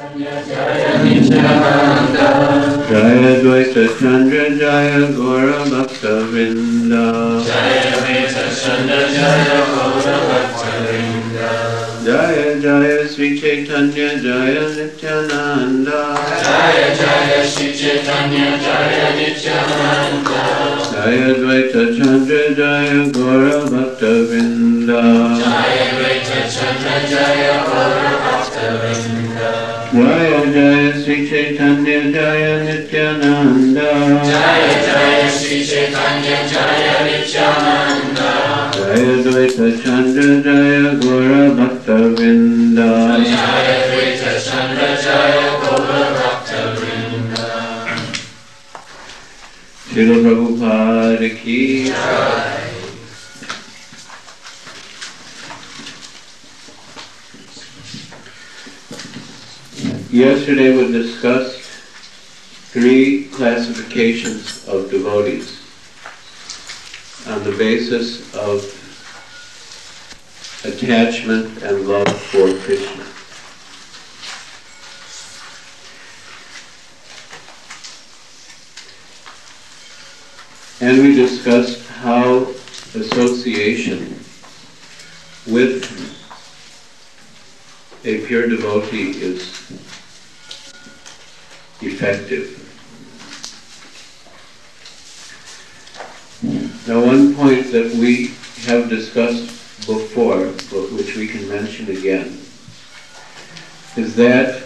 Jaya Dvaita Chandra Jaya Gaura Bhakta Vrinda. Jaya Dvaita Chandra Jaya Gaura Bhakta Vrinda. Jaya Jaya Sri Chaitanya Jaya Nityananda. Jaya Jaya Sri Chaitanya Jaya Nityananda. Jaya Dvaita Chandra Jaya Gaura Bhakta Vrinda. Jaya Dvaita Chandra Jaya Gaura Bhakta Vrinda. Jaya Jaya Sri Chaitanya Jaya Nityananda. Jaya Jaya Sri Chaitanya Jaya Nityananda. Jaya Dvaita Chandra Jaya Gaura Bhakta Vrinda. Jaya Dvaita Chandra Jaya Gaura Bhakta Vrinda. Srila Prabhupada Ki Jai. Yesterday we discussed 3 classifications of devotees on the basis of attachment and love for Krishna. And we discussed how association with a pure devotee is effective. Now, one point that we have discussed before, but which we can mention again, is that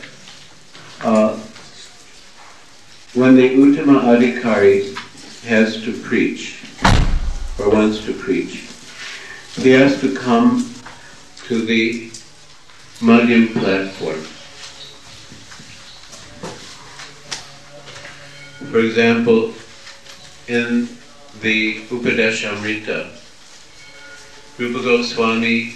when the Uttama Adhikari has to preach, or wants to preach, he has to come to the Madhyam platform. For example, in the Upadeshamrita, Rupa Goswami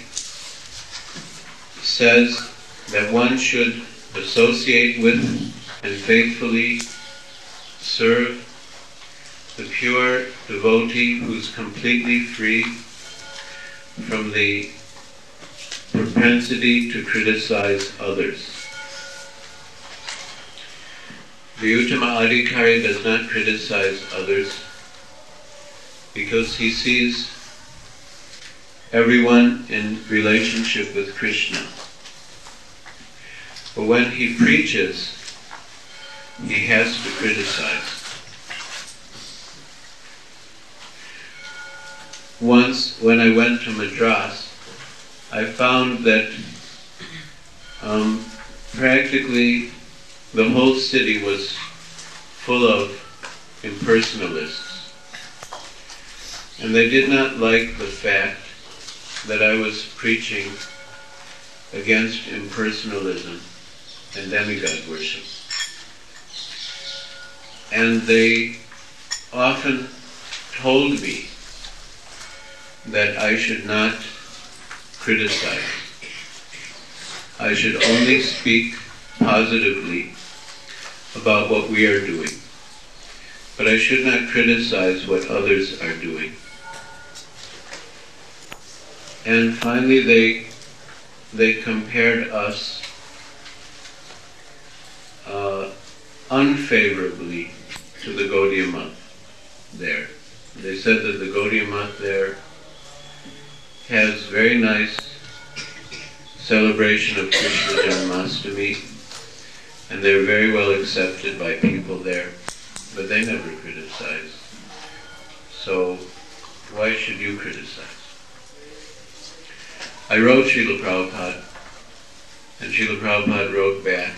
says that one should associate with and faithfully serve the pure devotee who's completely free from the propensity to criticize others. The Uttama Adhikari does not criticize others because he sees everyone in relationship with Krishna. But when he preaches, he has to criticize. Once, when I went to Madras, I found that practically the whole city was full of impersonalists. And they did not like the fact that I was preaching against impersonalism and demigod worship. And they often told me that I should not criticize. I should only speak positively about what we are doing. But I should not criticize what others are doing. And finally they compared us unfavorably to the Gaudiya Math there. They said that the Gaudiya Math there has very nice celebration of Krishna Janmashtami, and they're very well accepted by people there, but they never criticize. So why should you criticize? I wrote Srila Prabhupada, and Srila Prabhupada wrote back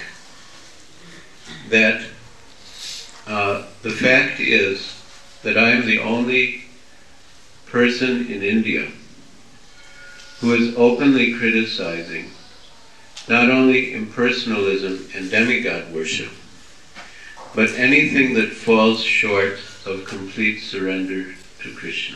that the fact is that I am the only person in India who is openly criticizing not only impersonalism and demigod worship, but anything that falls short of complete surrender to Krishna.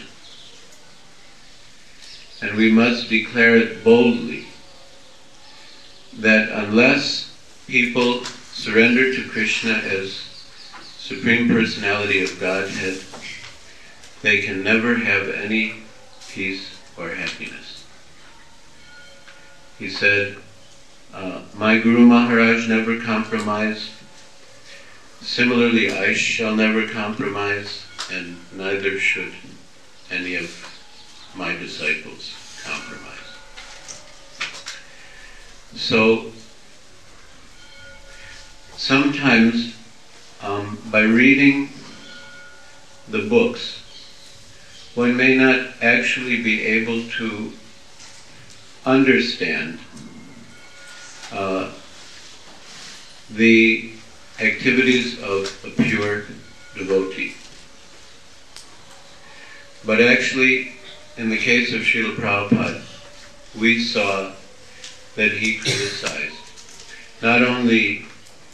And we must declare it boldly that unless people surrender to Krishna as Supreme Personality of Godhead, they can never have any peace or happiness. He said, my Guru Maharaj never compromise. Similarly, I shall never compromise, and neither should any of my disciples compromise. So, sometimes by reading the books, one may not actually be able to understand the activities of a pure devotee. But actually, in the case of Srila Prabhupada, we saw that he criticized not only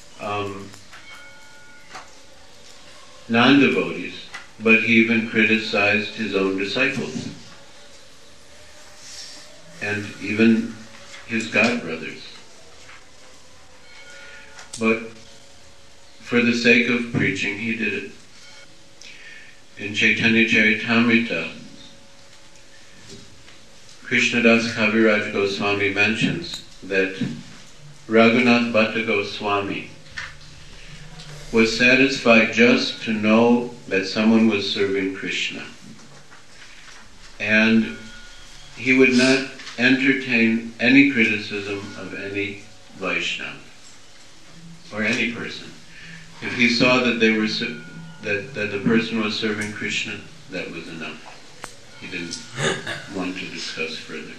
non-devotees, but he even criticized his own disciples and even his godbrothers. But for the sake of preaching, he did it. In Chaitanya Charitamrita, Krishnadas Kaviraj Goswami mentions that Raghunath Bhatta Goswami was satisfied just to know that someone was serving Krishna. And he would not entertain any criticism of any Vaishnava or any person. If he saw that they were that the person was serving Krishna, that was enough. He didn't want to discuss further.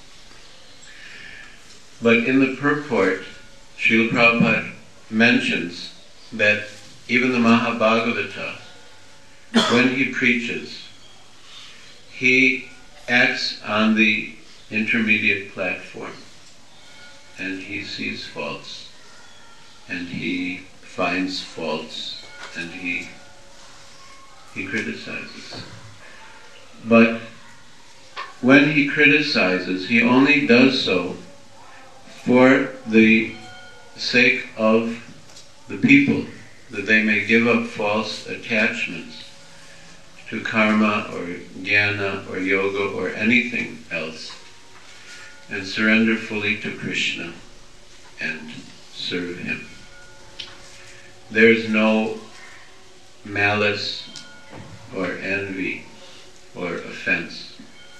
But in the purport, Srila Prabhupada mentions that even the Mahabhagavata, when he preaches, he acts on the intermediate platform, and he sees faults, and he finds faults, and he criticizes. But when he criticizes, he only does so for the sake of the people, that they may give up false attachments to karma or jnana or yoga or anything else, and surrender fully to Krishna and serve him. There's no malice or envy or offense.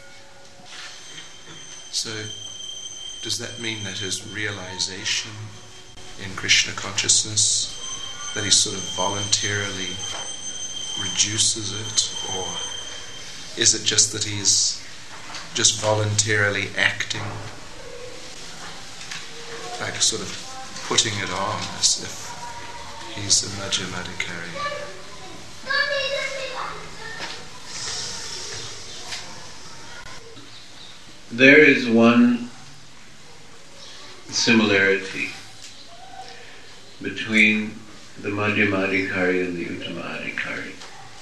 So, does that mean that his realization in Krishna consciousness, that he sort of voluntarily reduces it, or is it just that he's just voluntarily acting, like sort of putting it on as if he's a Madhyamadikari? There is one similarity between the Madhyamadikari and the Uttamadikari,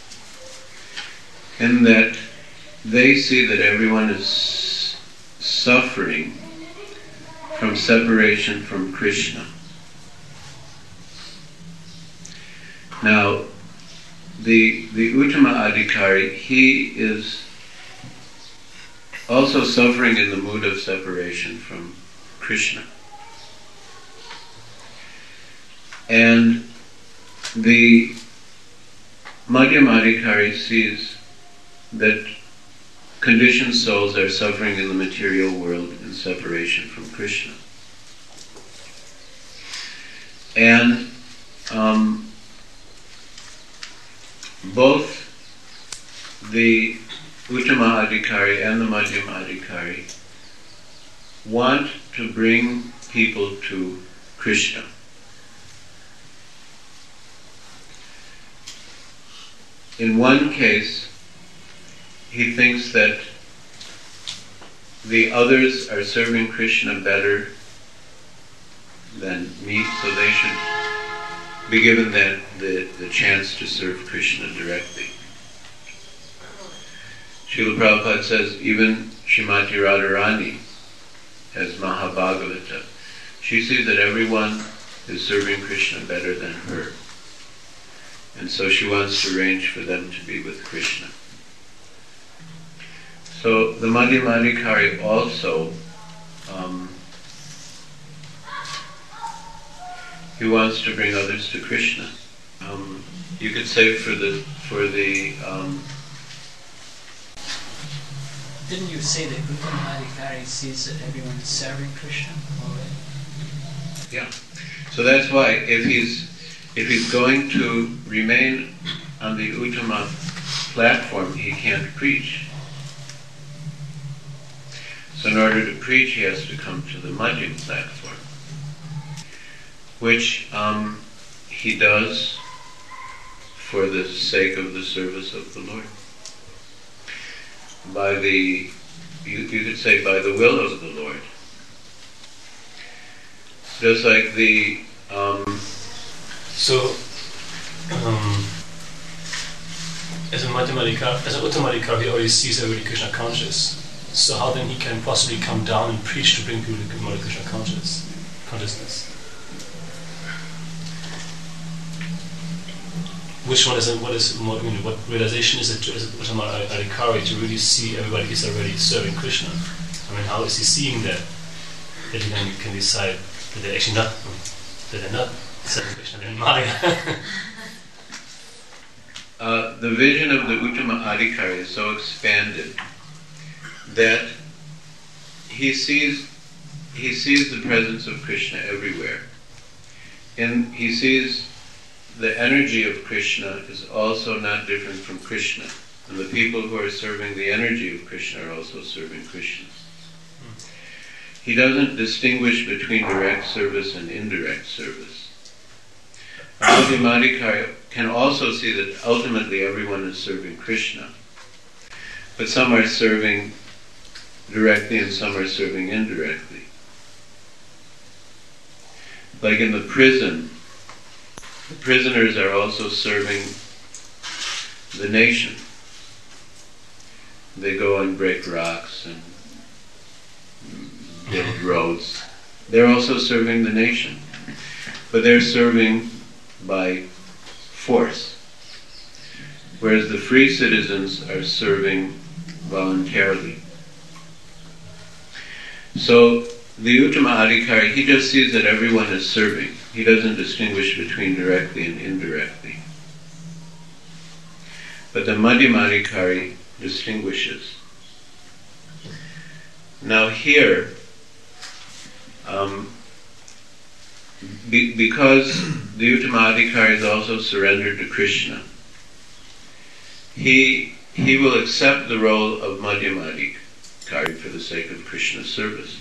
in that they see that everyone is suffering from separation from Krishna. Now, the Uttama Adhikari, he is also suffering in the mood of separation from Krishna. And the Madhyamadikari sees that conditioned souls are suffering in the material world in separation from Krishna. And both the Uttama Adhikari and the Madhyama Adhikari want to bring people to Krishna. In one case, he thinks that the others are serving Krishna better than me, so they should be given the chance to serve Krishna directly. Srila Prabhupada says even Srimati Radharani has Mahabhagavata. She sees that everyone is serving Krishna better than her. And so she wants to arrange for them to be with Krishna. So the Madhyamadikari also He wants to bring others to Krishna. You could say for the Didn't you say that Uttama Adhikari sees that everyone is serving Krishna already? Yeah. So that's why if he's going to remain on the Uttama platform, he can't preach. So in order to preach, he has to come to the Madhyam platform, which he does for the sake of the service of the Lord. You could say by the will of the Lord. Just like as an Uttamadikar, he already sees everybody Krishna conscious. So how then he can possibly come down and preach to bring people to more Krishna consciousness? Which one is it? What realization is it to Uttama Adhikari to really see everybody is already serving Krishna? I mean, how is he seeing that he then can decide that they're actually not, that they're not serving Krishna, they're in Maya? The vision of the Uttama Adhikari is so expanded that he sees the presence of Krishna everywhere, and he sees the energy of Krishna is also not different from Krishna, and the people who are serving the energy of Krishna are also serving Krishna. He doesn't distinguish between direct service and indirect service. Madhyamadikari can also see that ultimately everyone is serving Krishna, but some are serving directly and some are serving indirectly. Like in the prison, the prisoners are also serving the nation. They go and break rocks and build roads. They're also serving the nation, but they're serving by force, whereas the free citizens are serving voluntarily. So the Uttama Adhikari, he just sees that everyone is serving. He doesn't distinguish between directly and indirectly. But the Madhyama Adhikari distinguishes. Now here, because the Uttama Adhikari is also surrendered to Krishna, he will accept the role of Madhyama Adhikari for the sake of Krishna's service.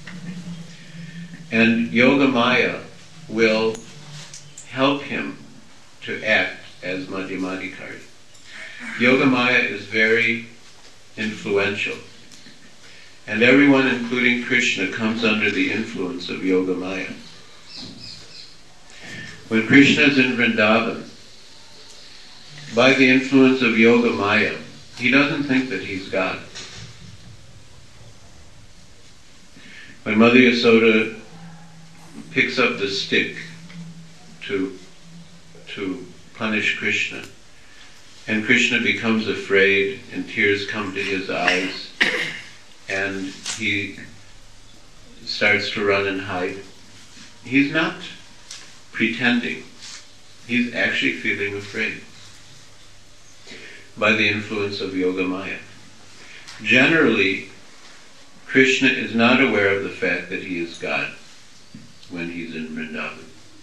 And Yogamaya will help him to act as Madhyama Adhikari. Yogamaya is very influential, and everyone, including Krishna, comes under the influence of Yogamaya. When Krishna is in Vrindavan, by the influence of Yogamaya, he doesn't think that he's God. When Mother Yasoda picks up the stick to punish Krishna, and Krishna becomes afraid and tears come to his eyes and he starts to run and hide, he's not pretending. He's actually feeling afraid by the influence of Yogamaya. Generally, Krishna is not aware of the fact that he is God when he's in Vrindavan.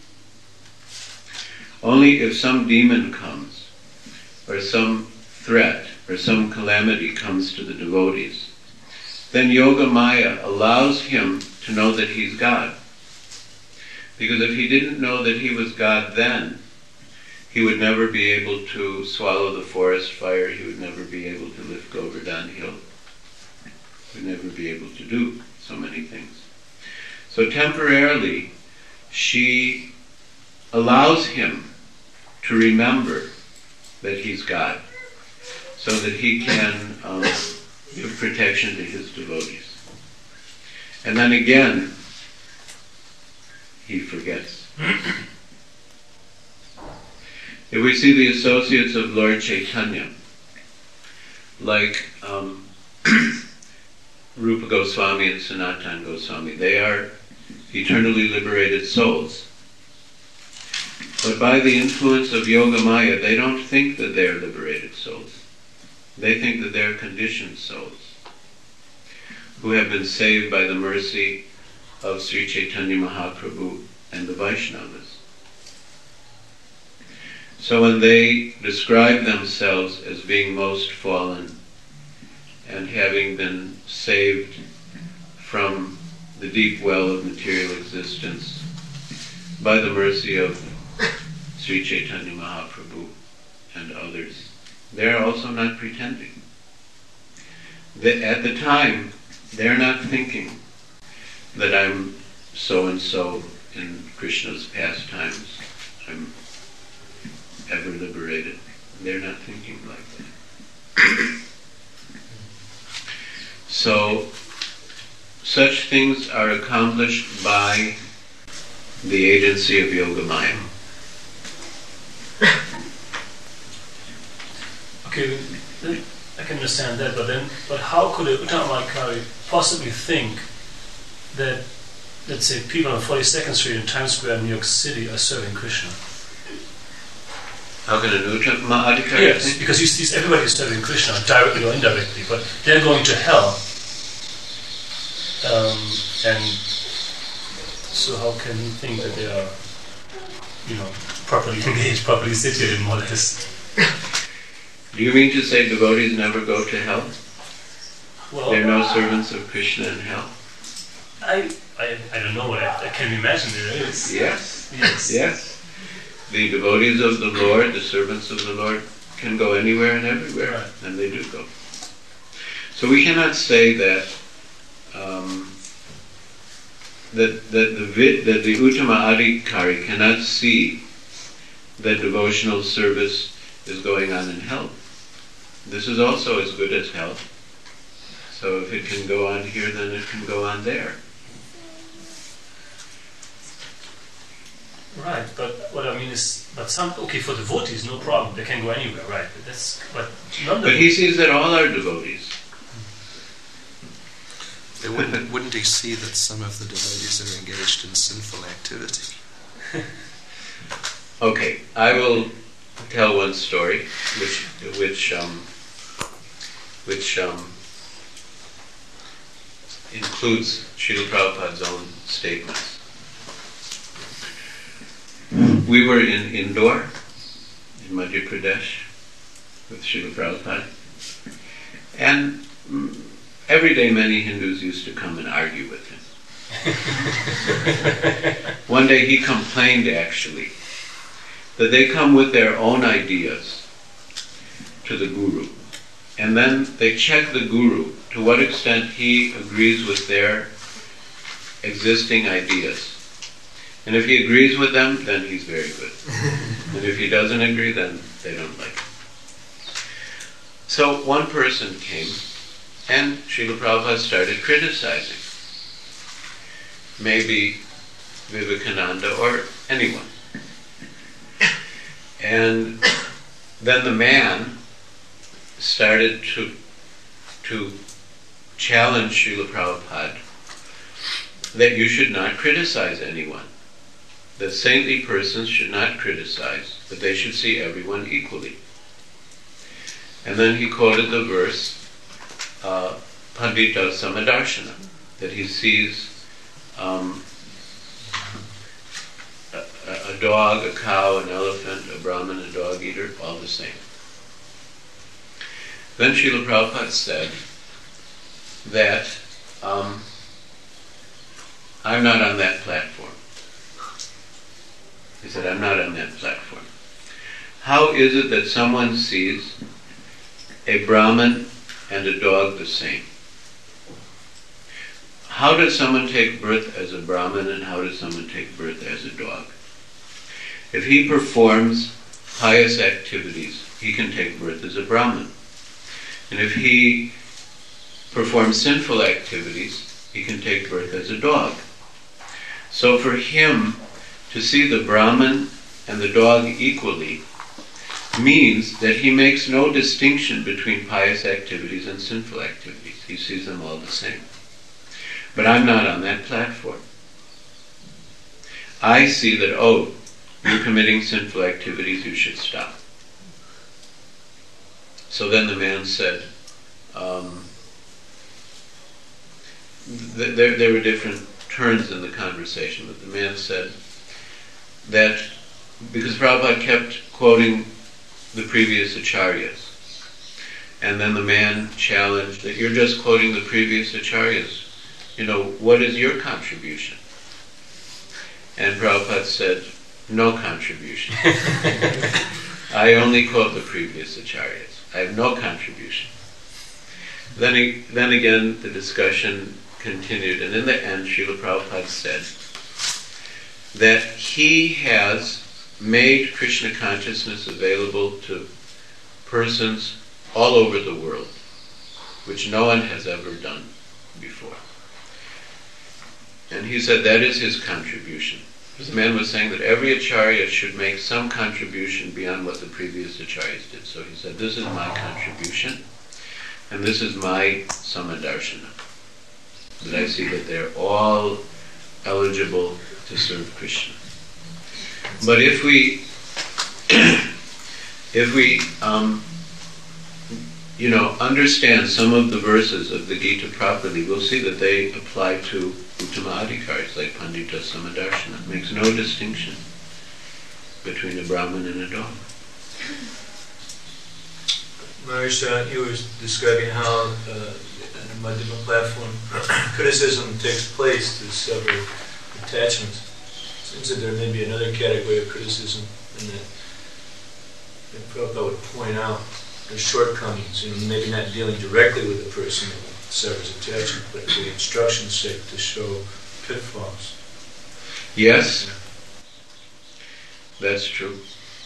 Only if some demon comes, or some threat, or some calamity comes to the devotees, then Yogamaya allows him to know that he's God. Because if he didn't know that he was God then, he would never be able to swallow the forest fire, he would never be able to lift Govardhan Hill, he would never be able to do so many things. So temporarily, she allows him to remember that he's God, so that he can give protection to his devotees. And then again, he forgets. If we see the associates of Lord Chaitanya, like Rupa Goswami and Sanatana Goswami, they are eternally liberated souls. But by the influence of Yoga Maya, they don't think that they're liberated souls. They think that they're conditioned souls who have been saved by the mercy of Sri Chaitanya Mahaprabhu and the Vaishnavas. So when they describe themselves as being most fallen and having been saved from the deep well of material existence by the mercy of Sri Chaitanya Mahaprabhu and others, they're also not pretending. At the time, they're not thinking that I'm so-and-so in Krishna's pastimes, I'm ever liberated. They're not thinking like that. So, such things are accomplished by the agency of Yoga Maya. Okay, I can understand that, but how could a Uttamamadhikari possibly think that, let's say, people on 42nd Street in Times Square in New York City are serving Krishna? How can an Uttamamadhikari Yes, think? because he sees everybody serving Krishna, directly or indirectly, but they're going to hell. And so how can he think that they are, properly engaged, properly situated, more or less? Do you mean to say devotees never go to hell? Well, There are no servants of Krishna in hell? I don't know, I can imagine there is. Yes. Yes. Yes. The devotees of the Lord, the servants of the Lord, can go anywhere and everywhere, Right. and they do go. So we cannot say that that the Uttamamadhikari cannot see that devotional service is going on in hell. This is also as good as hell. So if it can go on here, then it can go on there. Right, but what I mean is, for devotees, no problem, they can go anywhere, right? But he sees that all are devotees. Wouldn't he see that some of the devotees are engaged in sinful activity? Okay, I will tell one story, which includes Srila Prabhupada's own statements. We were in Indore, in Madhya Pradesh, with Srila Prabhupada, and every day many Hindus used to come and argue with him. One day he complained, actually, that they come with their own ideas to the Guru, and then they check the Guru to what extent he agrees with their existing ideas. And if he agrees with them, then he's very good. And if he doesn't agree, then they don't like him. So one person came, and Srila Prabhupada started criticizing. Maybe Vivekananda or anyone. And then the man started to challenge Srila Prabhupada that you should not criticize anyone. That saintly persons should not criticize, but they should see everyone equally. And then he quoted the verse, Pandita Samadarshana, that he sees a dog, a cow, an elephant, a Brahmin, a dog eater, all the same. Then Srila Prabhupada said that I'm not on that platform. He said, I'm not on that platform. How is it that someone sees a Brahmin and a dog the same? How does someone take birth as a Brahmin and how does someone take birth as a dog? If he performs pious activities, he can take birth as a Brahmin. And if he performs sinful activities, he can take birth as a dog. So for him to see the Brahmin and the dog equally means that he makes no distinction between pious activities and sinful activities. He sees them all the same. But I'm not on that platform. I see that, you're committing sinful activities, you should stop. So then the man said, there were different turns in the conversation, but the man said that because Prabhupada kept quoting the previous acharyas, and then the man challenged that you're just quoting the previous acharyas. What is your contribution? And Prabhupada said, no contribution. I only quote the previous acharyas. I have no contribution. Then again, the discussion continued, and in the end, Srila Prabhupada said that he has made Krishna consciousness available to persons all over the world, which no one has ever done before. And he said that is his contribution. The man was saying that every acharya should make some contribution beyond what the previous acharyas did. So he said, this is my contribution, and this is my samadarshana. That I see that they're all eligible to serve Krishna. But if we understand some of the verses of the Gita properly, we'll see that they apply to Uttama Adhikaris, like Pandita Samadarshana. It makes no distinction between a Brahmin and a dog. Maharaj, you were describing how on the Madhyama platform criticism takes place to sever attachments. It seems that there may be another category of criticism in that Prabhupada would point out their shortcomings, maybe not dealing directly with the person that severs attachment, but for the instruction's sake to show pitfalls. Yes, that's true.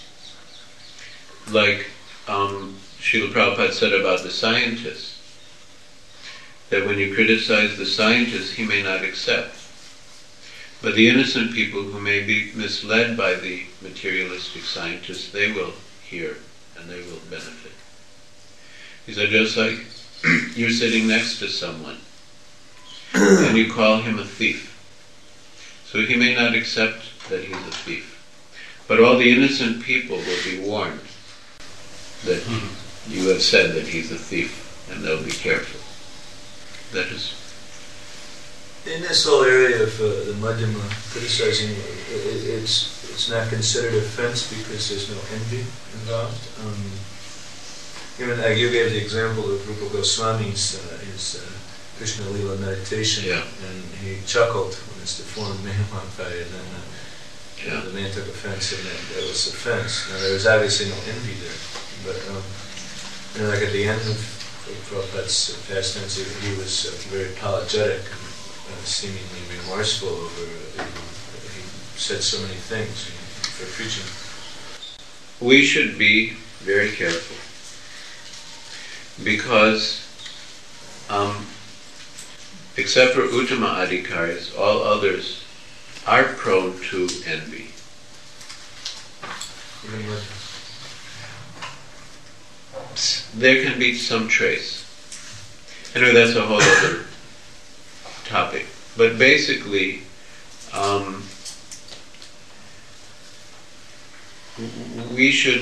Like Srila Prabhupada said about the scientists, that when you criticize the scientist, he may not accept. But the innocent people who may be misled by the materialistic scientists, they will hear and they will benefit. He said, just like you're sitting next to someone and you call him a thief. So he may not accept that he's a thief. But all the innocent people will be warned that you have said that he's a thief, and they'll be careful. That is... In this whole area of the Madhyama criticizing, it's not considered offense because there's no envy involved. Even like you gave the example of Rupa Goswami's his Krishna Lila meditation, and he chuckled when it's deformed Mahamahapaya, and then the man took offense, and that was offense. Now there was obviously no envy there, but like at the end of Prabhupada's pastimes, he was very apologetic and seemingly remorseful over he said so many things for preaching. We should be very careful because except for Uttama Adhikaris, all others are prone to envy. There can be some trace. Anyway, that's a whole other topic. But basically, we should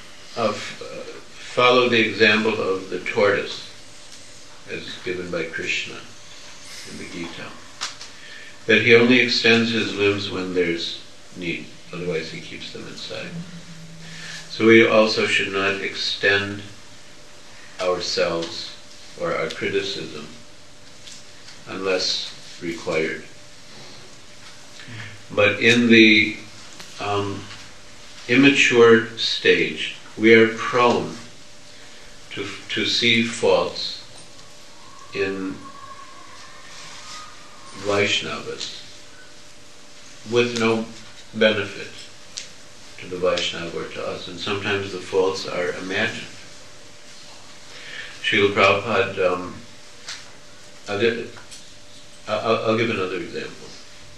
follow the example of the tortoise as given by Krishna in the Gita. That he only extends his limbs when there's need, otherwise he keeps them inside. So we also should not extend ourselves or our criticism unless required. But in the immature stage, we are prone to see faults in Vaishnavas with no benefit to the Vaishnava or to us, and sometimes the faults are imagined. Srila Prabhupada, I'll give another example.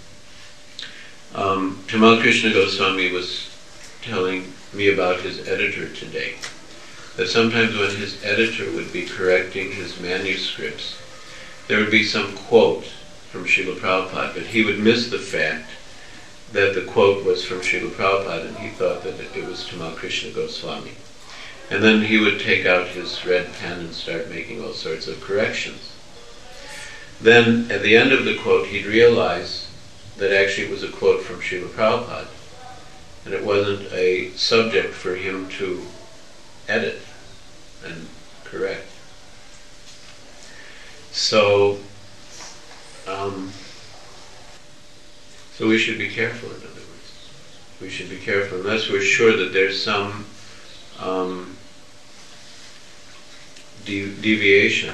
Tamal Krishna Goswami was telling me about his editor today, that sometimes when his editor would be correcting his manuscripts, there would be some quote from Srila Prabhupada, but he would miss the fact that the quote was from Srila Prabhupada, and he thought that it was Tamal Krishna Goswami. And then he would take out his red pen and start making all sorts of corrections. Then, at the end of the quote, he'd realize that actually it was a quote from Srila Prabhupada, and it wasn't a subject for him to edit and correct. So we should be careful, in other words. We should be careful unless we're sure that there's some deviation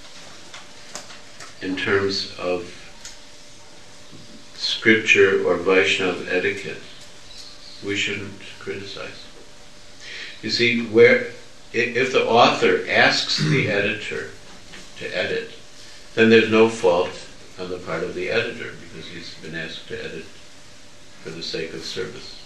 in terms of scripture or Vaishnava etiquette. We shouldn't criticize. You see, if the author asks the editor to edit, then there's no fault on the part of the editor, because he's been asked to edit for the sake of service.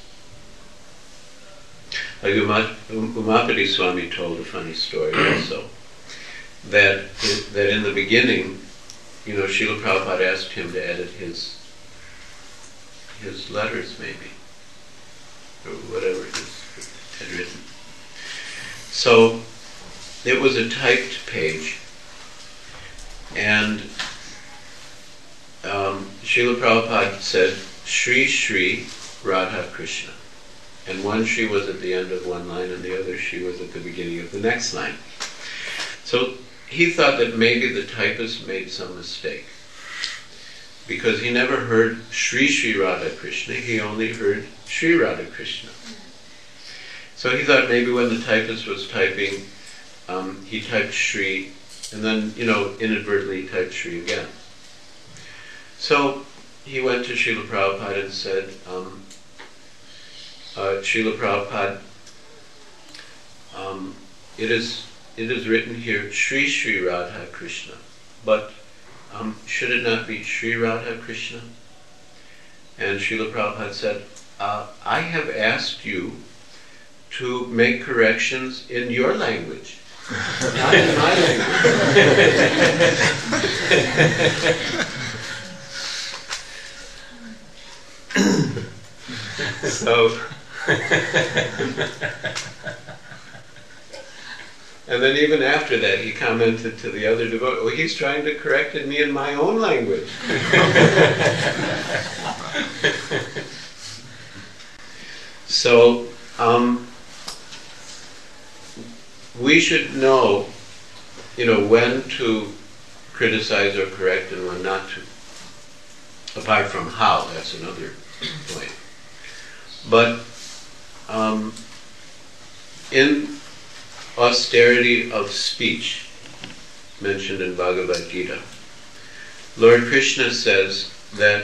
Like Umapati Swami told a funny story also, that in the beginning, Srila Prabhupada asked him to edit his letters, maybe, or whatever he had written. So it was a typed page, and Srila Prabhupada said, Shri Shri Radha Krishna. And one Shri was at the end of one line and the other Shri was at the beginning of the next line. So he thought that maybe the typist made some mistake, because he never heard Shri Shri Radha Krishna, he only heard Shri Radha Krishna. So he thought maybe when the typist was typing, he typed Shri, and then, inadvertently typed Shri again. So he went to Srila Prabhupada and said, Srila Prabhupada, it is written here, Shri Shri Radha Krishna, but should it not be Shri Radha Krishna? And Srila Prabhupada said, I have asked you to make corrections in your language, not in my language. So, and then even after that, he commented to the other devotee, "Oh, he's trying to correct me in my own language." So, we should know, when to criticize or correct and when not to. Apart from how, that's another point. But in austerity of speech, mentioned in Bhagavad Gita, Lord Krishna says that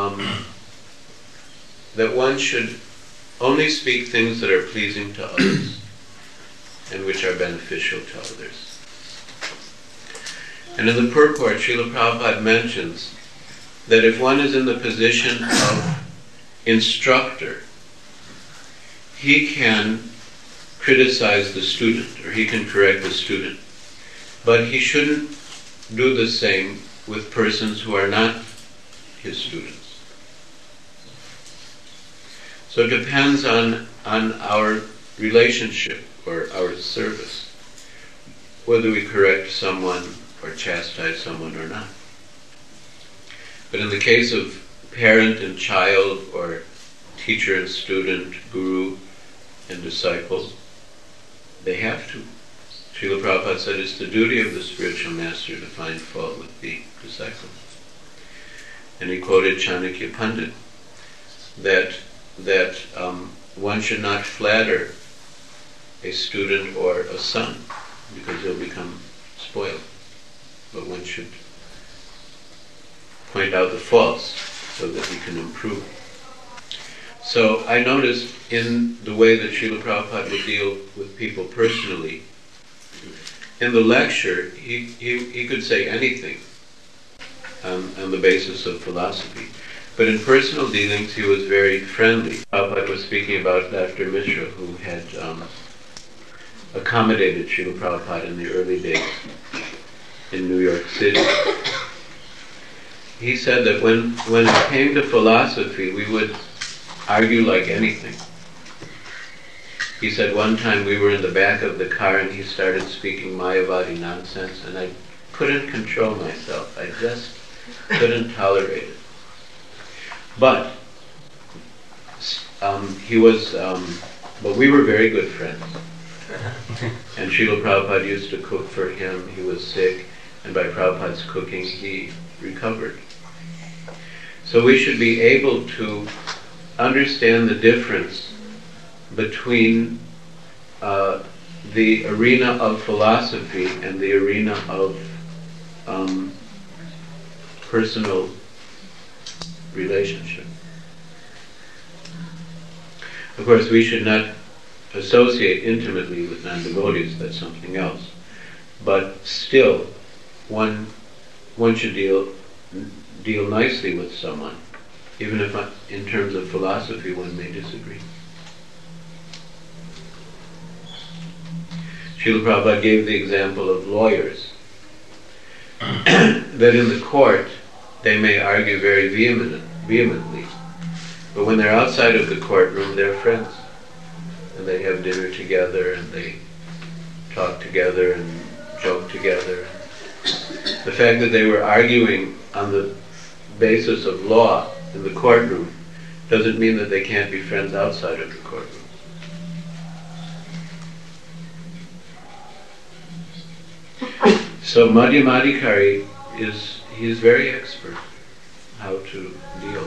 that one should only speak things that are pleasing to others and which are beneficial to others. And in the purport, Srila Prabhupada mentions that if one is in the position of instructor, he can criticize the student, or he can correct the student, but he shouldn't do the same with persons who are not his students. So it depends on our relationship or our service, whether we correct someone or chastise someone or not. But in the case of parent and child, or teacher and student, guru and disciple, they have to. Srila Prabhupada said it's the duty of the spiritual master to find fault with the disciple. And he quoted Chanakya Pandit that one should not flatter a student or a son, because he'll become spoiled. But one should point out the faults so that he can improve. So I noticed in the way that Srila Prabhupada would deal with people personally, in the lecture he could say anything on the basis of philosophy. But in personal dealings he was very friendly. Prabhupada was speaking about Dr. Mishra, who had accommodated Srila Prabhupada in the early days in New York City. He said that when it came to philosophy, we would argue like anything. He said one time we were in the back of the car and he started speaking Mayavadi nonsense and I couldn't control myself. I just couldn't tolerate it. But but we were very good friends. And Srila Prabhupada used to cook for him. He was sick, and by Prabhupada's cooking he recovered. So we should be able to understand the difference between the arena of philosophy and the arena of personal relationship. Of course, we should not associate intimately with non-devotees, that's something else. But still, one should deal nicely with someone, even if in terms of philosophy one may disagree. Srila Prabhupada gave the example of lawyers, that in the court they may argue very vehemently, but when they're outside of the courtroom they're friends, and they have dinner together and they talk together and joke together. The fact that they were arguing on the basis of law in the courtroom doesn't mean that they can't be friends outside of the courtroom. So Madhyamadikari he's very expert how to deal.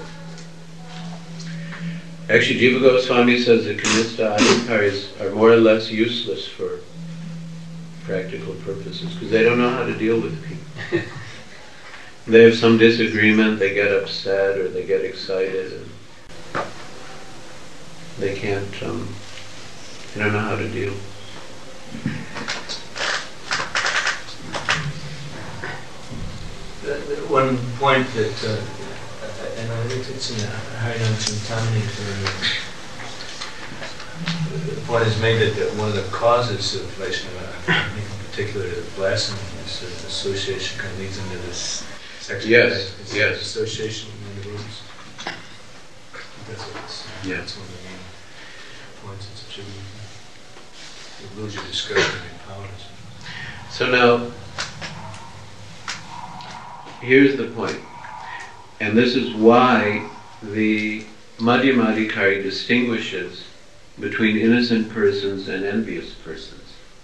Actually, Jiva Goswami says that Kanista Adhikaris are more or less useless for practical purposes because they don't know how to deal with people. They have some disagreement, they get upset or they get excited, and they can't, they don't know how to deal. One point that, and I think it's in Harinam Chintamani, the point is made that one of the causes of Vaishnava, I think in particular the blasphemy, is that association kind of leads into this sexual Yes. association with the roots. That's one of the main points it's attributed to. You lose your discretion and power. So now, here's the point, and this is why the Madhyamadikari distinguishes between innocent persons and envious persons.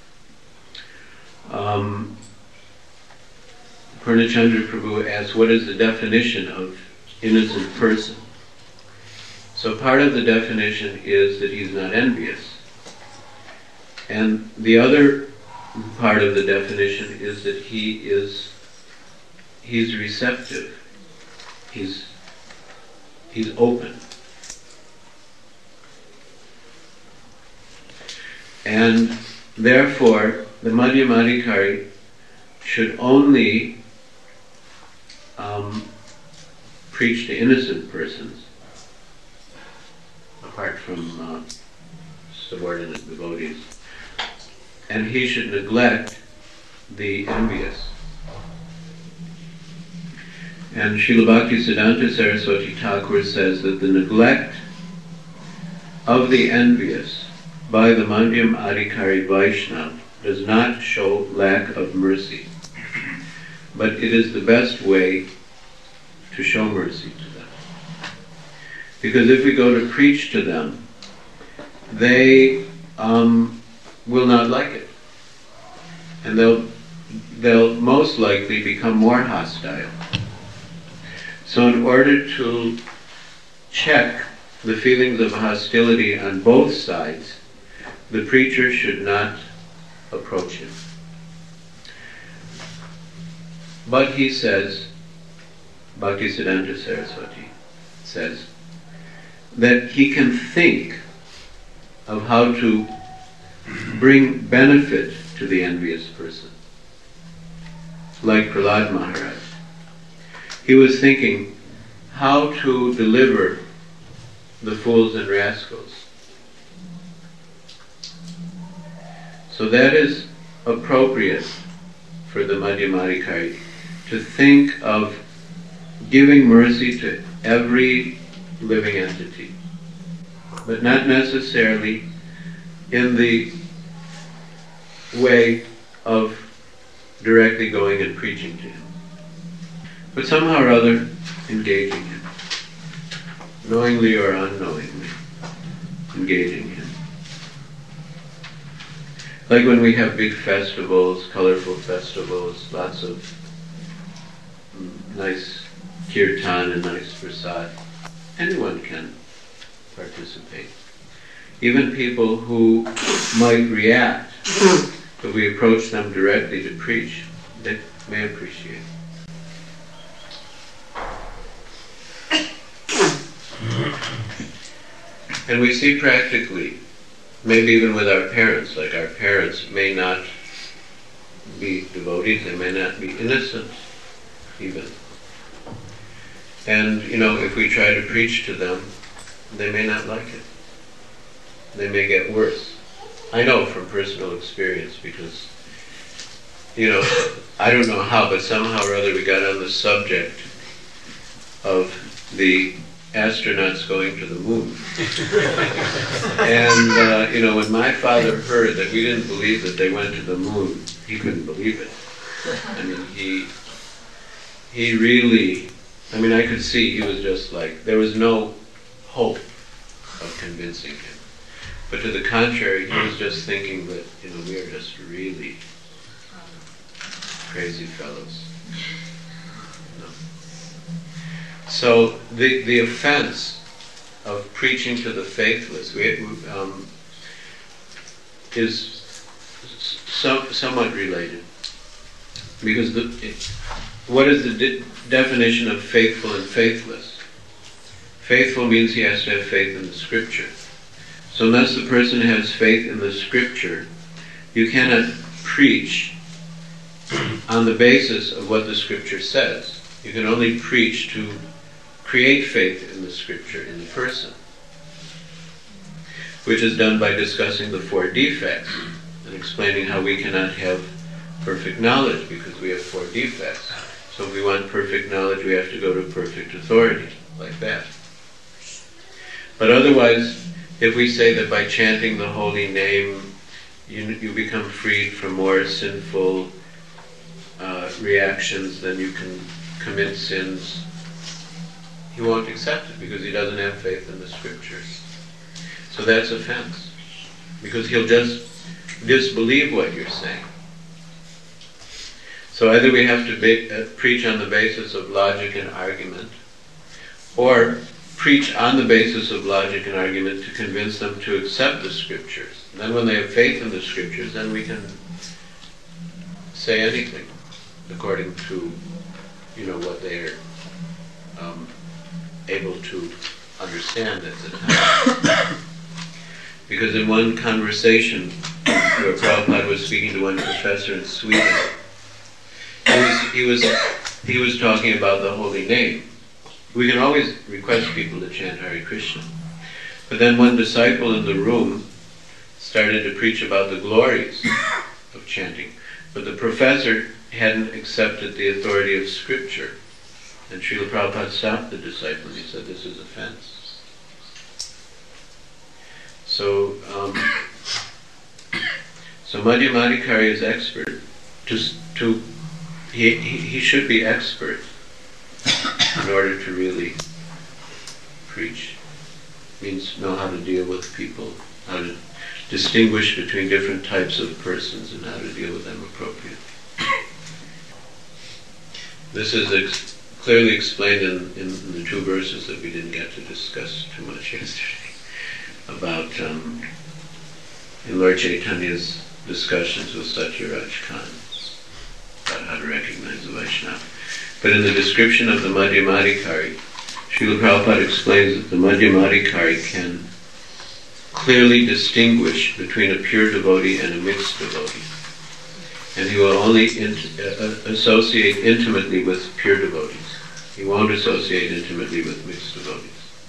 Purnachandra Prabhu asks, what is the definition of innocent person? So part of the definition is that he's not envious. And the other part of the definition is that he's receptive. He's open. And therefore, the Madhyamadikari should only preach to innocent persons, apart from subordinate devotees. And he should neglect the envious. And Srila Bhaktisiddhanta Saraswati Thakur says that the neglect of the envious by the Madhyamadikari Vaishnava does not show lack of mercy, but it is the best way to show mercy to them. Because if we go to preach to them, they will not like it, and they'll most likely become more hostile. So in order to check the feelings of hostility on both sides, the preacher should not approach him. But he says, Bhaktisiddhanta Saraswati says, that he can think of how to bring benefit to the envious person. Like Prahlad Maharaj. He was thinking how to deliver the fools and rascals. So that is appropriate for the Madhyamadikari, to think of giving mercy to every living entity, but not necessarily in the way of directly going and preaching to him, but somehow or other engaging him, knowingly or unknowingly engaging him. Like when we have big festivals, colorful festivals, lots of nice kirtan and nice prasad, anyone can participate. Even people who might react, if we approach them directly to preach, they may appreciate. And we see practically, maybe even with our parents, like our parents may not be devotees, they may not be innocent even. And, if we try to preach to them, they may not like it. They may get worse. I know from personal experience because, I don't know how, but somehow or other we got on the subject of the astronauts going to the moon. And, when my father heard that we didn't believe that they went to the moon, he couldn't believe it. I mean, he really, I could see he was just like, there was no hope of convincing him. But to the contrary, he was just thinking that, we are just really crazy fellows. So the offense of preaching to the faithless is somewhat related. Because what is the definition of faithful and faithless? Faithful means he has to have faith in the Scripture. So unless the person has faith in the Scripture, you cannot preach on the basis of what the Scripture says. You can only preach to create faith in the Scripture in the person, which is done by discussing the 4 defects and explaining how we cannot have perfect knowledge because we have 4 defects. So if we want perfect knowledge, we have to go to perfect authority, like that. But otherwise, if we say that by chanting the holy name, you become freed from more sinful reactions, then you can commit sins, he won't accept it because he doesn't have faith in the Scriptures. So that's offense, because he'll just disbelieve what you're saying. So either we have to preach on the basis of logic and argument, or preach on the basis of logic and argument to convince them to accept the Scriptures. And then when they have faith in the Scriptures, then we can say anything according to, what they're able to understand at the time. Because in one conversation where Prabhupada was speaking to one professor in Sweden, he was talking about the holy name. We can always request people to chant Hare Krishna. But then one disciple in the room started to preach about the glories of chanting. But the professor hadn't accepted the authority of Scripture. And Srila Prabhupada stopped the disciple and he said, this is offense. So Madhyamadikari is expert. He should be expert in order to really preach. Means know how to deal with people, how to distinguish between different types of persons and how to deal with them appropriately. This is clearly explained in the 2 verses that we didn't get to discuss too much yesterday about in Lord Chaitanya's discussions with Satyaraj Khan about how to recognize the Vaishnava. But in the description of the Madhyamadikari, Srila Prabhupada explains that the Madhyamadikari can clearly distinguish between a pure devotee and a mixed devotee. And he will only associate intimately with pure devotees. He won't associate intimately with mixed devotees.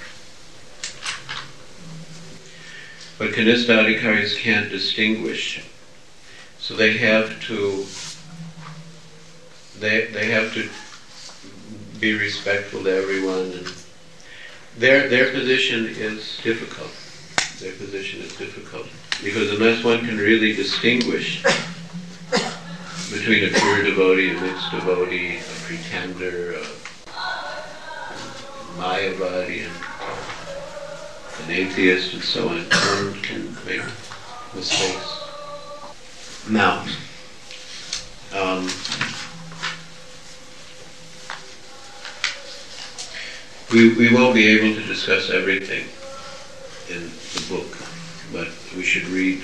But Kanistha-adhikaris can't distinguish. So they have to be respectful to everyone, and their position is difficult Their position is difficult. Because unless one can really distinguish between a pure devotee, a mixed devotee, a pretender, a Mayavadi, an atheist, and so on, one can make mistakes. Now, we won't be able to discuss everything in the book, but we should read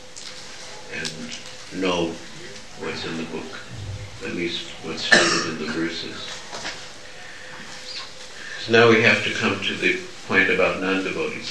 and know what's in the book, at least what's stated in the verses. So now we have to come to the point about non-devotees.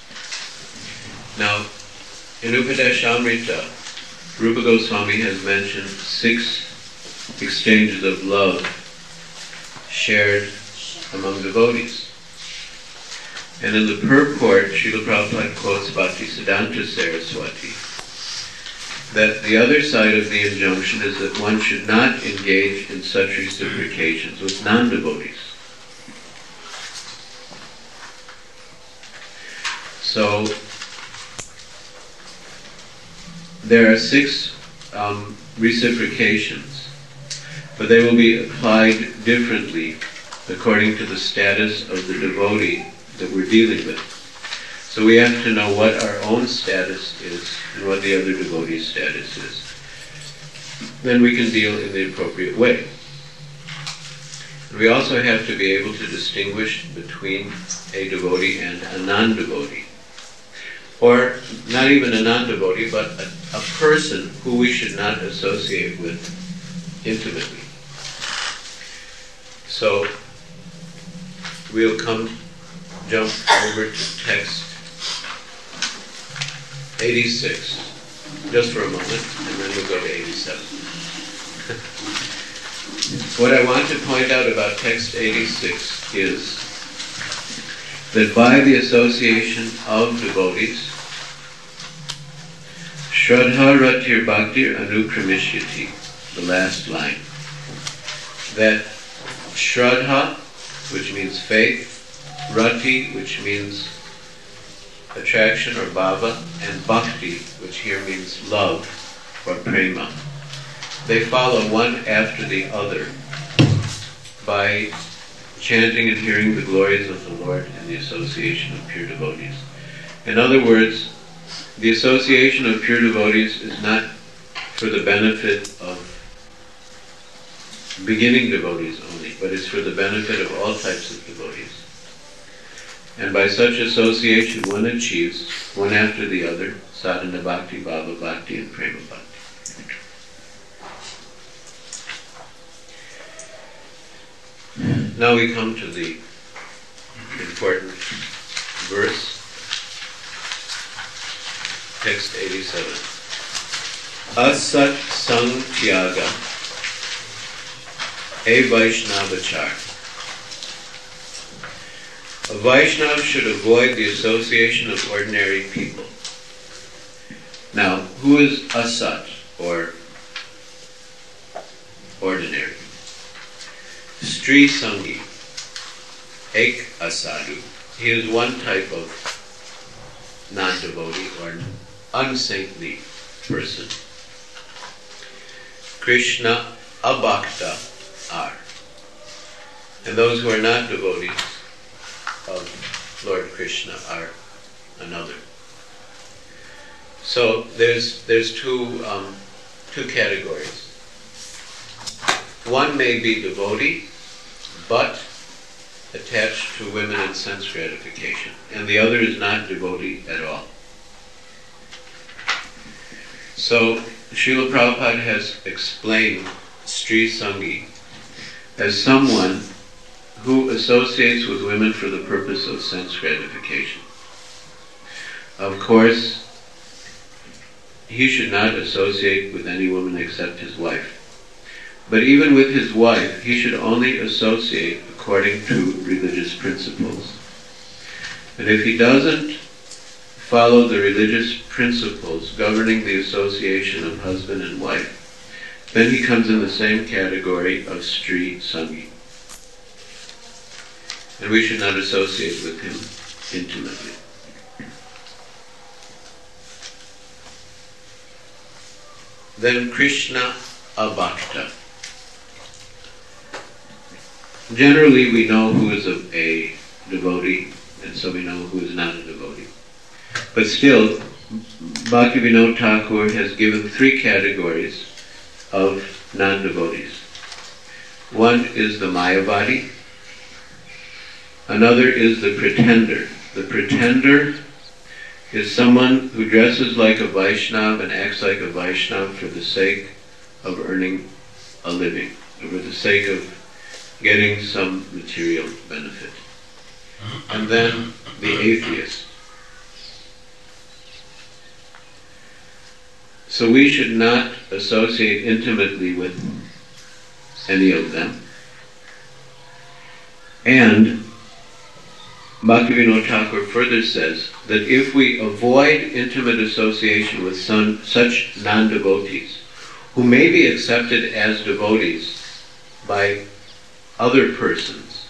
Now, in Upadeshamrita, Rupa Goswami has mentioned 6 exchanges of love shared among devotees. And in the purport, Srila Prabhupada quotes Bhaktisiddhanta Saraswati, that the other side of the injunction is that one should not engage in such reciprocations with non-devotees. So, there are 6 reciprocations, but they will be applied differently according to the status of the devotee that we're dealing with. So we have to know what our own status is and what the other devotee's status is. Then we can deal in the appropriate way. We also have to be able to distinguish between a devotee and a non-devotee. Or not even a non-devotee, but a person who we should not associate with intimately. So we'll jump over to text 86, just for a moment, and then we'll go to 87. What I want to point out about text 86 is that by the association of devotees, Shraddha Ratir Bhaktir Anukramishiti, the last line, that Shraddha, which means faith, Rati, which means attraction or bhava, and Bhakti, which here means love or prema, they follow one after the other by chanting and hearing the glories of the Lord in the association of pure devotees. In other words, the association of pure devotees is not for the benefit of beginning devotees only, but it's for the benefit of all types of devotees. And by such association one achieves, one after the other, sadhana bhakti, bhava bhakti, and prema bhakti. Now we come to the important verse, text 87. Asat sang tyaga a Vaishnavachar. A Vaishnava should avoid the association of ordinary people. Now, who is asat, or ordinary? Stri Sangi, Ek Asadu. He is one type of non-devotee or unsaintly person. Krishna Abhakta are. And those who are not devotees of Lord Krishna are another. So there's two categories. One may be devotee, but attached to women and sense gratification, and the other is not devotee at all. So Srila Prabhupada has explained Stri Sangi as someone who associates with women for the purpose of sense gratification. Of course, he should not associate with any woman except his wife. But even with his wife, he should only associate according to religious principles. And if he doesn't follow the religious principles governing the association of husband and wife, then he comes in the same category of Stri Sangi. And we should not associate with him intimately. then Krishna abhakta. Generally, we know who is a devotee, and so we know who is not a devotee. But still, Bhaktivinoda Thakur has given three categories of non-devotees. One is the Mayavadi, another is the pretender. The pretender is someone who dresses like a Vaishnava and acts like a Vaishnava for the sake of earning a living, or for the sake of getting some material benefit. And then the atheist. So we should not associate intimately with any of them. And Bhaktivinoda Thakur further says that if we avoid intimate association with such non-devotees, who may be accepted as devotees by other persons,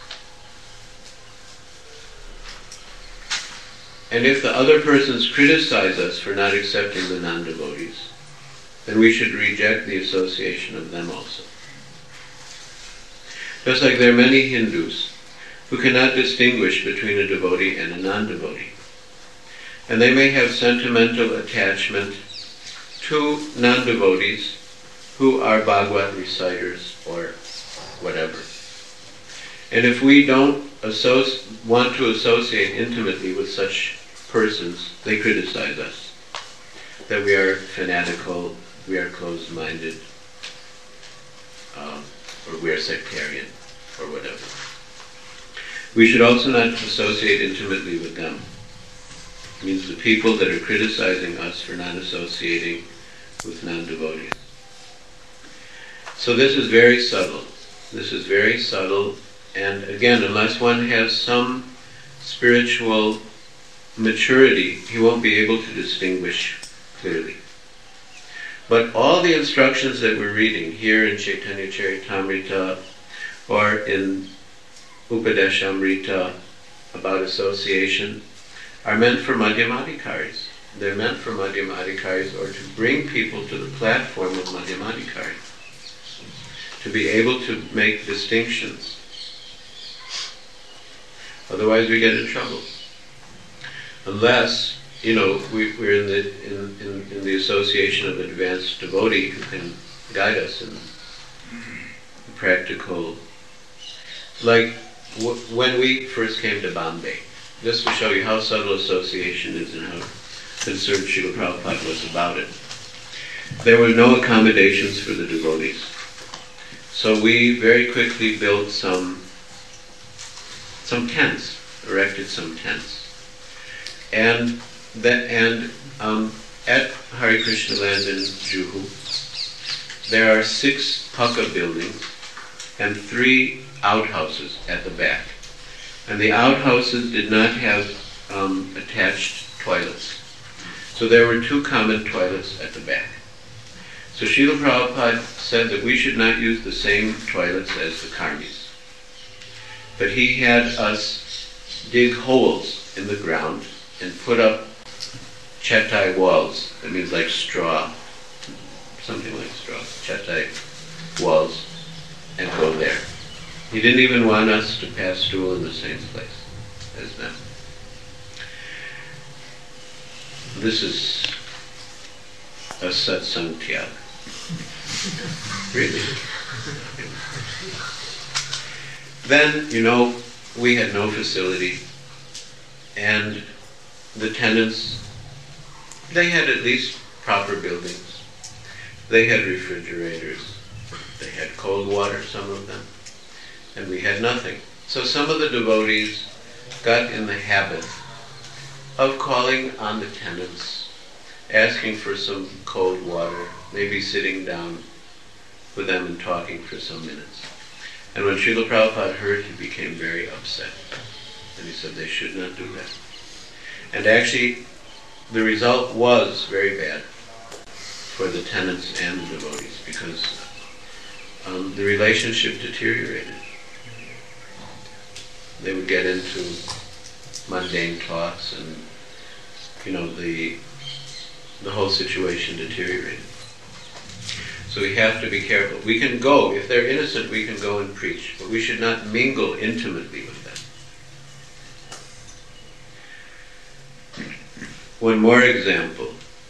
and if the other persons criticize us for not accepting the non-devotees, then we should reject the association of them also. Just like there are many Hindus who cannot distinguish between a devotee and a non-devotee. And they may have sentimental attachment to non-devotees who are Bhagavad reciters or whatever. And if we don't want to associate intimately with such persons, they criticize us, that we are fanatical, we are closed-minded, or we are sectarian, or whatever. We should also not associate intimately with them. It means the people that are criticizing us for not associating with non-devotees. So this is very subtle. This is very subtle, and again, unless one has some spiritual maturity, he won't be able to distinguish clearly. But all the instructions that we're reading here in Chaitanya Charitamrita or in Upadeshamrita about association are meant for Madhyamadikaris. They're meant for Madhyamadikaris, or to bring people to the platform of Madhyamadikari, to be able to make distinctions. Otherwise we get in trouble. Unless, we're in the association of an advanced devotee who can guide us in practical. Like when we first came to Bombay, just to show you how subtle association is and how concerned Srila Prabhupada was about it. There were no accommodations for the devotees. So we very quickly built some tents, erected some tents. And at Hare Krishna land in Juhu, there are 6 pucca buildings and 3 outhouses at the back. And the outhouses did not have attached toilets. So there were 2 common toilets at the back. So Srila Prabhupada said that we should not use the same toilets as the karmis. But he had us dig holes in the ground and put up chatai walls. That means like straw, something like straw, chatai walls, and go there. He didn't even want us to pass stool in the same place as them. This is a satsang tyag. Really. Then, we had no facility, and the tenants, they had at least proper buildings. They had refrigerators. They had cold water, some of them, and we had nothing. So some of the devotees got in the habit of calling on the tenants, asking for some cold water, maybe sitting down with them and talking for some minutes. And when Srila Prabhupada heard, he became very upset. And he said they should not do that. And actually, the result was very bad for the tenants and the devotees, because the relationship deteriorated. They would get into mundane talks, and the whole situation deteriorated. So we have to be careful. We can go, if they're innocent, we can go and preach, but we should not mingle intimately with them. One more example,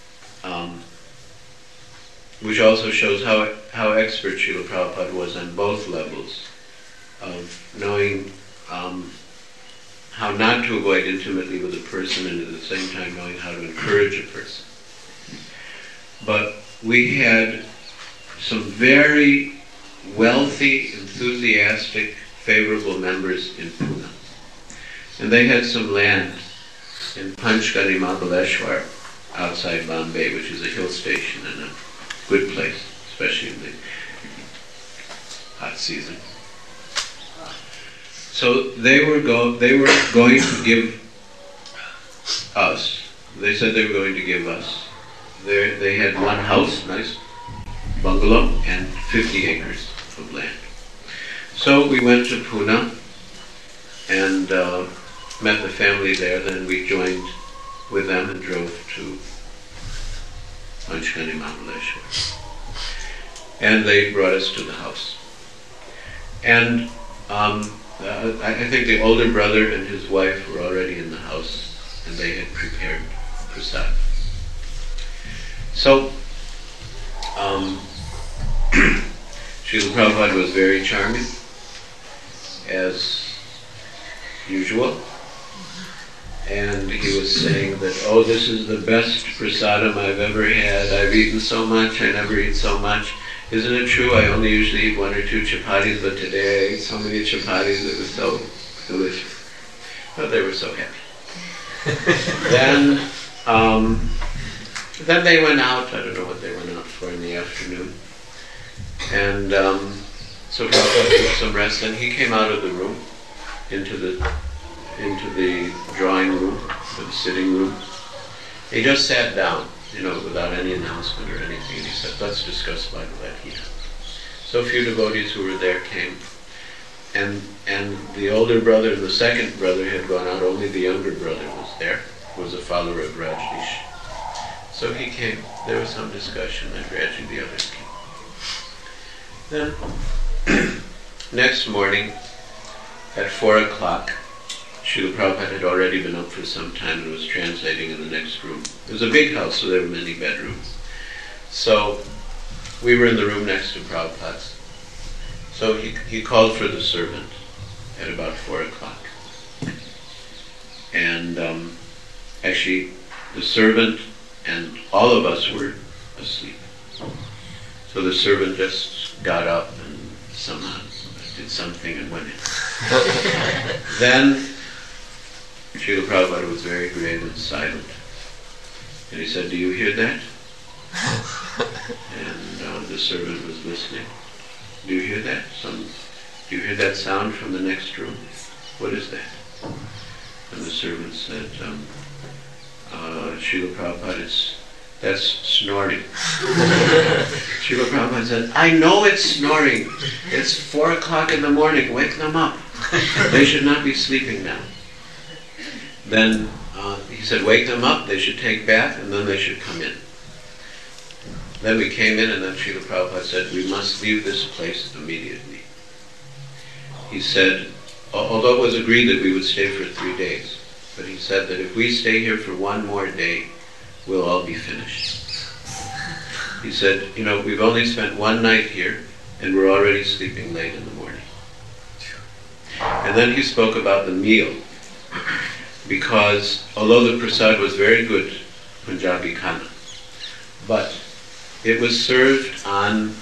which also shows how expert Srila Prabhupada was on both levels of knowing how not to avoid intimately with a person and at the same time knowing how to encourage a person. But we had some very wealthy, enthusiastic, favorable members in Pune. And they had some land in Panchgani Mahabaleshwar outside Bombay, which is a hill station and a good place, especially in the hot season. So they were going to give us, they said they were going to give us, they had one house, nice bungalow, and 50 acres of land. So we went to Pune and met the family there, then we joined with them and drove to Panchgani Mahabaleshwar. And they brought us to the house. And I think the older brother and his wife were already in the house, and they had prepared prasad. So, Srila Prabhupada was very charming, as usual, and he was saying that, oh, this is the best prasadam I've ever had, I've eaten so much, I never eat so much. Isn't it true? I only usually eat 1 or 2 chapatis, but today I ate so many chapatis, it was so delicious. But they were so happy. Then they went out, I don't know what they went out for in the afternoon. And so Prabhupada took some rest, and he came out of the room into the drawing room, or the sitting room. He just sat down, without any announcement or anything, and he said, let's discuss Bhagavad Gita. So a few devotees who were there came, and the older brother and the second brother had gone out, only the younger brother was there, who was a follower of Rajneesh. So he came, there was some discussion, and gradually the others came. Then, next morning, at 4 o'clock, Srila Prabhupada had already been up for some time and was translating in the next room. It was a big house, so there were many bedrooms. So we were in the room next to Prabhupada's. So he called for the servant at about 4 o'clock. And actually, the servant and all of us were asleep. So the servant just got up and somehow did something and went in. Then Srila Prabhupada was very grave and silent. And he said, do you hear that? And the servant was listening. Do you hear that? Do you hear that sound from the next room? What is that? And the servant said, Srila Prabhupada, that's snoring. Srila Prabhupada said, I know it's snoring. It's 4 o'clock in the morning. Wake them up. They should not be sleeping now. Then he said, wake them up. They should take bath and then they should come in. Then we came in and then Srila Prabhupada said, we must leave this place immediately. He said, although it was agreed that we would stay for 3 days, but he said that if we stay here for 1 more day, we'll all be finished. He said, we've only spent 1 night here, and we're already sleeping late in the morning. And then he spoke about the meal, because although the prasad was very good, Punjabi khana, but it was served on,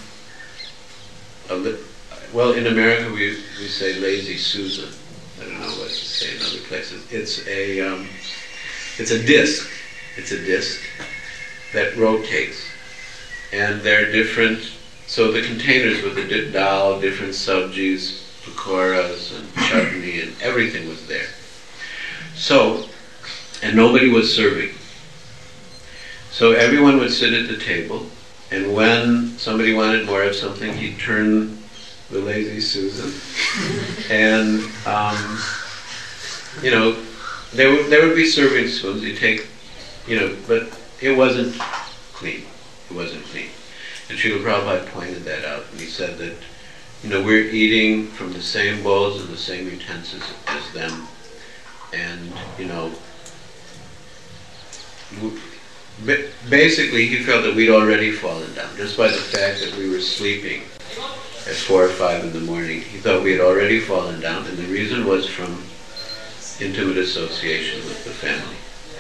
in America we say lazy Susan. I don't know what to say in other places. It's a disc. It's a disc that rotates. And there are different, so the containers with the dal, different sabjis, pakoras and chutney and everything was there. So, and nobody was serving. So everyone would sit at the table, and when somebody wanted more of something, he'd turn the lazy Susan. And, there would be serving spoons. You take, but it wasn't clean. It wasn't clean. And Srila Prabhupada pointed that out, and he said that, we're eating from the same bowls and the same utensils as them, and, basically he felt that we'd already fallen down, just by the fact that we were sleeping at 4 or 5 in the morning. He thought we had already fallen down, and the reason was from intimate association with the family.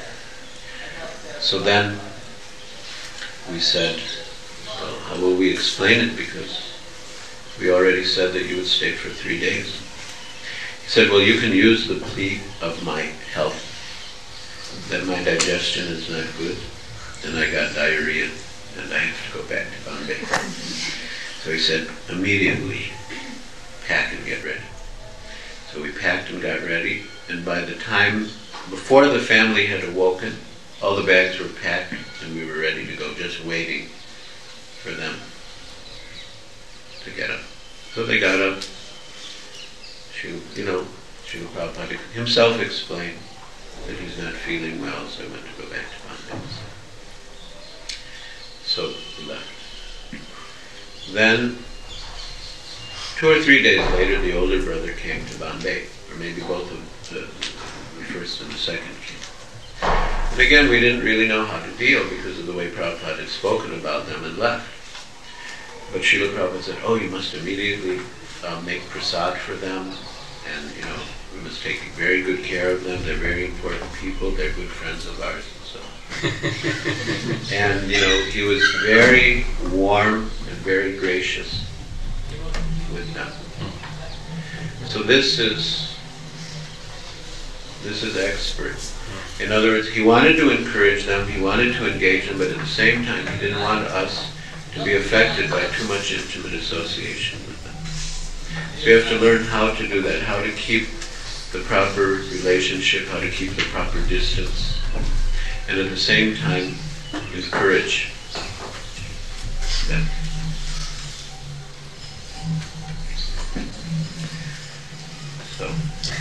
So then we said, well, how will we explain it? Because we already said that you would stay for 3 days. He said, well, you can use the plea of my health, that my digestion is not good, and I got diarrhea, and I have to go back to Bombay. So he said, immediately pack and get ready. So we packed and got ready, and by the time, before the family had awoken, all the bags were packed and we were ready to go, just waiting for them to get up. So they got up. Srila Prabhupada himself explained that he's not feeling well, so I went to go back to Bombay. So we left. Then, 2 or 3 days later, the older brother came to Bombay, or maybe both of the first and the second came. And again, we didn't really know how to deal because of the way Prabhupada had spoken about them and left. But Srila Prabhupada said, oh, you must immediately make prasad for them, and we must take very good care of them. They're very important people. They're good friends of ours, and so on. And he was very warm and very gracious with them. So this is expert. In other words, he wanted to encourage them, he wanted to engage them, but at the same time he didn't want us to be affected by too much intimate association with them. So you have to learn how to do that, how to keep the proper relationship, how to keep the proper distance, and at the same time encourage them. So.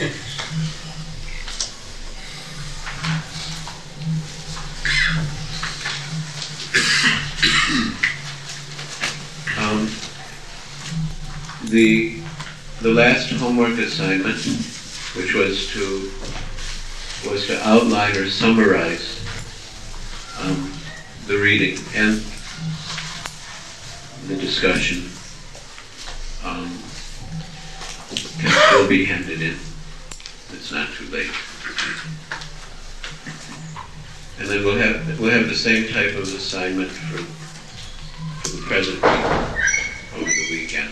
The last homework assignment, which was to outline or summarize the reading and the discussion, can still be handed in. It's not too late. And then we'll have the same type of assignment for the present week over the weekend.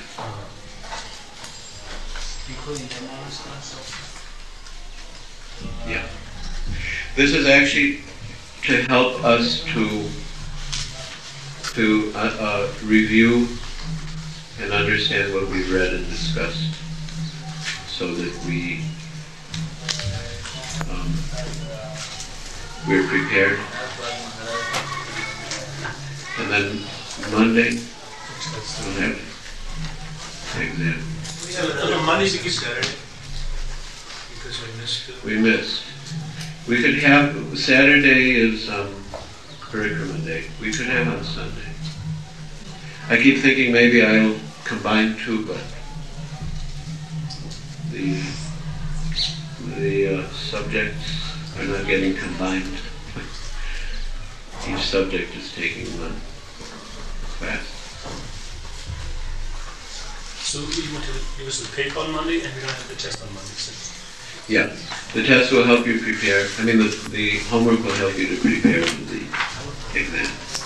Including the non-stuff. Yeah. This is actually to help us to review and understand what we've read and discussed, so that we're prepared. And then Monday we'll have exam. Saturday, because we missed. We could have, Saturday is Parikrama Day. We could have on Sunday. I keep thinking maybe I'll combine two, but the subjects are not getting combined. Each subject is taking one class. So you want to give us the paper on Monday, and we're going to have the test on Monday. So. Yeah, the test will help you prepare. I mean, the homework will help you to prepare for the exam.